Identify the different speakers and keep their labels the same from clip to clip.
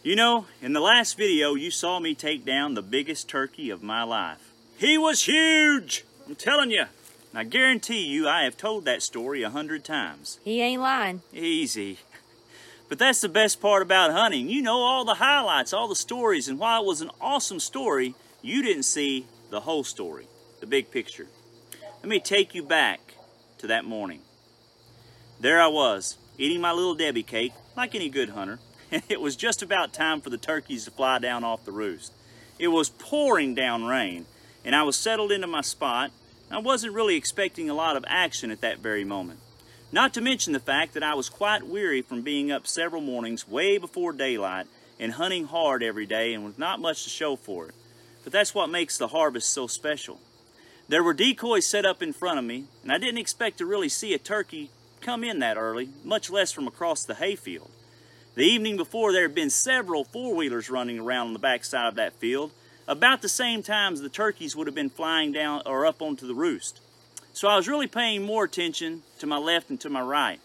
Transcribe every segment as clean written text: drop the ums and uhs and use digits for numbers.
Speaker 1: You know, in the last video, you saw me take down the biggest turkey of my life. He was huge! I'm telling you. I guarantee you I have told that story 100 times.
Speaker 2: He ain't lying.
Speaker 1: Easy. But that's the best part about hunting. You know all the highlights, all the stories, and while it was an awesome story, you didn't see the whole story, the big picture. Let me take you back to that morning. There I was, eating my little Debbie cake, like any good hunter. It was just about time for the turkeys to fly down off the roost. It was pouring down rain, and I was settled into my spot. I wasn't really expecting a lot of action at that very moment. Not to mention the fact that I was quite weary from being up several mornings way before daylight and hunting hard every day and with not much to show for it. But that's what makes the harvest so special. There were decoys set up in front of me, and I didn't expect to really see a turkey come in that early, much less from across the hayfield. The evening before, there had been several four-wheelers running around on the backside of that field, about the same time as the turkeys would have been flying down or up onto the roost. So I was really paying more attention to my left and to my right.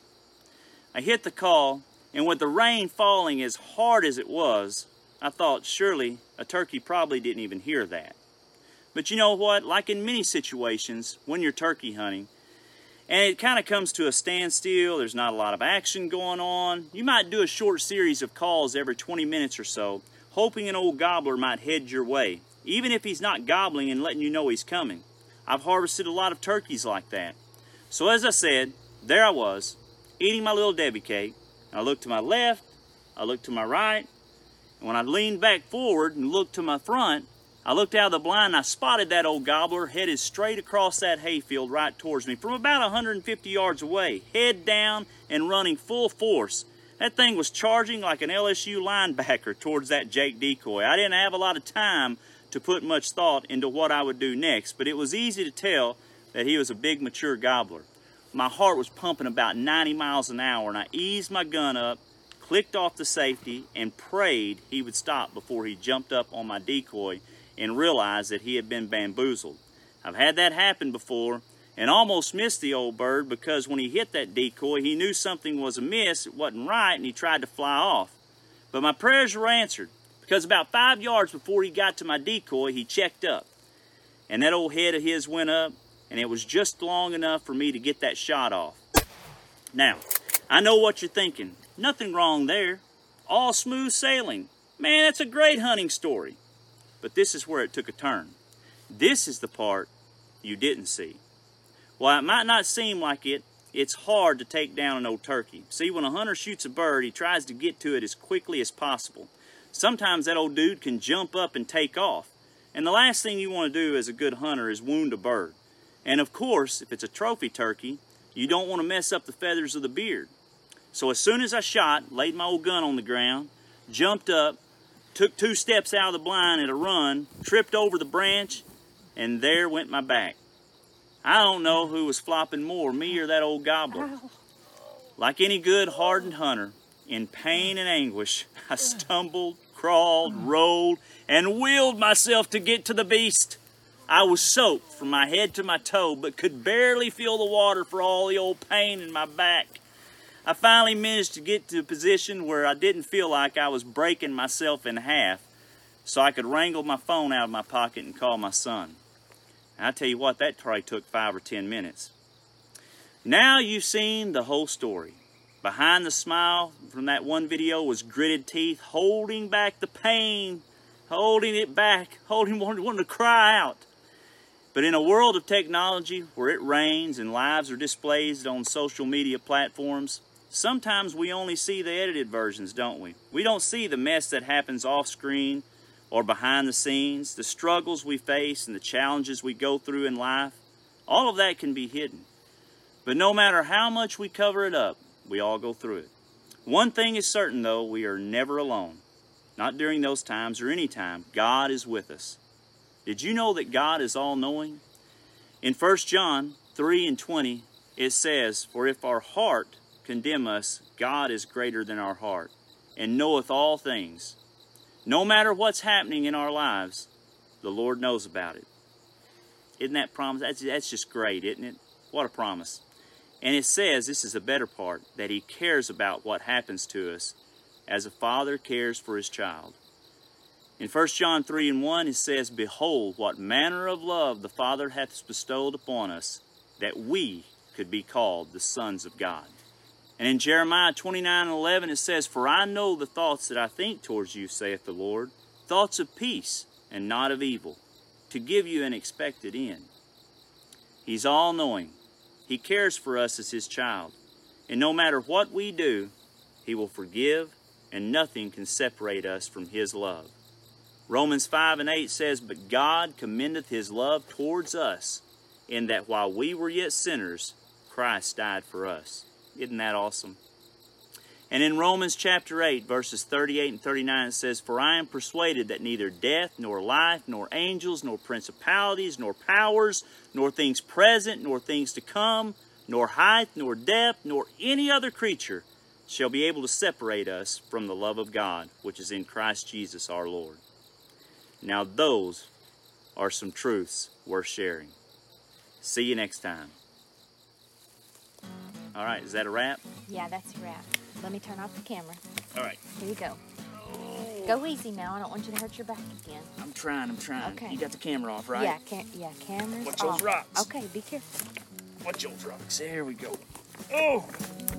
Speaker 1: I hit the call, and with the rain falling as hard as it was, I thought surely a turkey probably didn't even hear that. But you know what? Like in many situations, when you're turkey hunting, and it kind of comes to a standstill, there's not a lot of action going on, you might do a short series of calls every 20 minutes or so, hoping an old gobbler might head your way, even if he's not gobbling and letting you know he's coming. I've harvested a lot of turkeys like that. So as I said, there I was, eating my little Debbie cake. I looked to my left, I looked to my right, and when I leaned back forward and looked to my front, I looked out of the blind and I spotted that old gobbler headed straight across that hayfield right towards me from about 150 yards away, head down and running full force. That thing was charging like an LSU linebacker towards that Jake decoy. I didn't have a lot of time to put much thought into what I would do next, but it was easy to tell that he was a big, mature gobbler. My heart was pumping about 90 miles an hour, and I eased my gun up, clicked off the safety, and prayed he would stop before he jumped up on my decoy and realized that he had been bamboozled. I've had that happen before and almost missed the old bird because when he hit that decoy, he knew something was amiss, it wasn't right, and he tried to fly off. But my prayers were answered because about 5 yards before he got to my decoy, he checked up. And that old head of his went up, and it was just long enough for me to get that shot off. Now, I know what you're thinking. Nothing wrong there. All smooth sailing. Man, that's a great hunting story. But this is where it took a turn. This is the part you didn't see. While it might not seem like it, it's hard to take down an old turkey. See, when a hunter shoots a bird, he tries to get to it as quickly as possible. Sometimes that old dude can jump up and take off. And the last thing you want to do as a good hunter is wound a bird. And of course, if it's a trophy turkey, you don't want to mess up the feathers of the beard. So as soon as I shot, laid my old gun on the ground, jumped up, took 2 steps out of the blind at a run, tripped over the branch, and there went my back. I don't know who was flopping more, me or that old gobbler. Like any good hardened hunter, in pain and anguish, I stumbled, crawled, rolled, and willed myself to get to the beast. I was soaked from my head to my toe, but could barely feel the water for all the old pain in my back. I finally managed to get to a position where I didn't feel like I was breaking myself in half, so I could wrangle my phone out of my pocket and call my son. And I tell you what, that probably took 5 or 10 minutes. Now you've seen the whole story. Behind the smile from that one video was gritted teeth, holding back the pain, holding it back, wanting to cry out. But in a world of technology where it rains and lives are displayed on social media platforms, sometimes we only see the edited versions, don't we? We don't see the mess that happens off screen or behind the scenes, the struggles we face and the challenges we go through in life. All of that can be hidden. But no matter how much we cover it up, we all go through it. One thing is certain though, we are never alone. Not during those times or any time. God is with us. Did you know that God is all-knowing? In 1 John 3:20, it says, "For if our heart condemn us, God is greater than our heart, and knoweth all things." No matter what's happening in our lives, the Lord knows about it. Isn't that promise? That's just great, isn't it? What a promise. And it says, this is the better part, that He cares about what happens to us as a father cares for his child. In 1 John 3:1 it says, "Behold, what manner of love the Father hath bestowed upon us, that we could be called the sons of God." And in Jeremiah 29:11 it says, "For I know the thoughts that I think towards you, saith the Lord, thoughts of peace and not of evil, to give you an expected end." He's all-knowing. He cares for us as his child. And no matter what we do, he will forgive, and nothing can separate us from his love. Romans 5:8 says, "But God commendeth his love towards us, in that while we were yet sinners, Christ died for us." Isn't that awesome? And in Romans chapter 8, verses 38 and 39, it says, "For I am persuaded that neither death, nor life, nor angels, nor principalities, nor powers, nor things present, nor things to come, nor height, nor depth, nor any other creature shall be able to separate us from the love of God, which is in Christ Jesus our Lord." Now those are some truths worth sharing. See you next time. All right, is that a wrap?
Speaker 2: Yeah, that's a wrap. Let me turn off the camera.
Speaker 1: All right.
Speaker 2: Here you go. Go easy now. I don't want you to hurt your back again.
Speaker 1: I'm trying.
Speaker 2: Okay.
Speaker 1: You got the camera off, right?
Speaker 2: Yeah, camera's
Speaker 1: Watch
Speaker 2: off.
Speaker 1: those rocks.
Speaker 2: Okay, be careful.
Speaker 1: Watch those rocks. There we go. Oh!